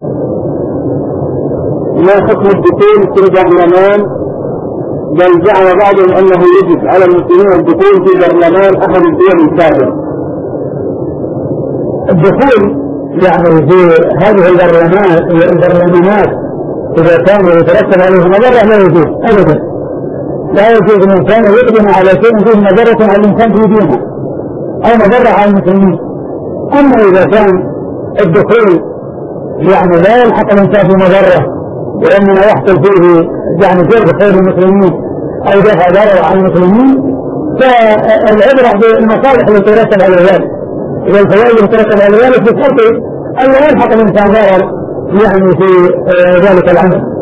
ما حكم الدخول في البرلمان؟ بل زعم بعضهم أنه يجب على المسلمين الدخول في برلمان أحد الدول الكافرة. الدخول يعني في هذه البرلمانات إذا كان يترتب عليه مضرة لا يجوز أبدا. لا يجوز الإنسان يقدم على شيء فيه مضرة على الإنسان في دينه أو مضرة على المسلمين. أما إذا كان الدخول يعني لا يلحق الإنسان في مضرة وإنما يحصل فيه يعني جلب خير المسلمين أو دفع ضرر على المسلمين، فالعبرة بالمصالح التي ترتب على ذلك والفوائد التي ترتب على ذلك بشرط أن لا يلحق الإنسان ضرر يعني في ذلك الأمر.